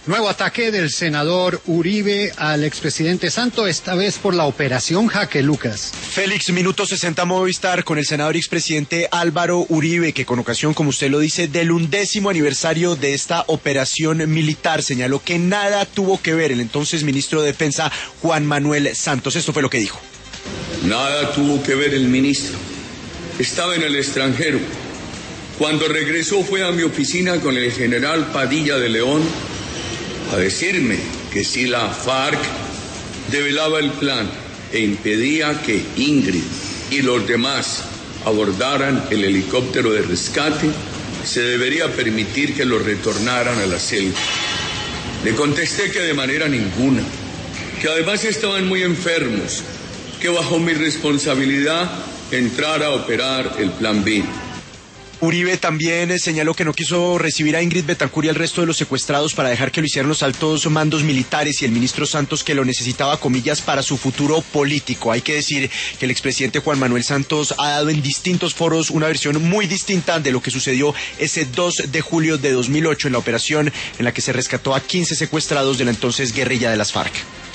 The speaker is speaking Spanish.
Nuevo ataque del senador Uribe al expresidente Santos, esta vez por la operación Jaque, Lucas. Félix, minuto 60 Movistar con el senador y expresidente Álvaro Uribe, que con ocasión, como usted lo dice, del 1º aniversario de esta operación militar, señaló que nada tuvo que ver el entonces ministro de Defensa Juan Manuel Santos. Esto fue lo que dijo. Nada tuvo que ver el ministro. Estaba en el extranjero. Cuando regresó fue a mi oficina con el general Padilla de León a decirme que si la FARC develaba el plan e impedía que Ingrid y los demás abordaran el helicóptero de rescate, se debería permitir que los retornaran a la selva. Le contesté que de manera ninguna, que además estaban muy enfermos, que bajo mi responsabilidad entrara a operar el plan B. Uribe también señaló que no quiso recibir a Ingrid Betancourt y al resto de los secuestrados para dejar que lo hicieran los altos mandos militares y el ministro Santos, que lo necesitaba, comillas, para su futuro político. Hay que decir que el expresidente Juan Manuel Santos ha dado en distintos foros una versión muy distinta de lo que sucedió ese 2 de julio de 2008 en la operación en la que se rescató a 15 secuestrados de la entonces guerrilla de las FARC.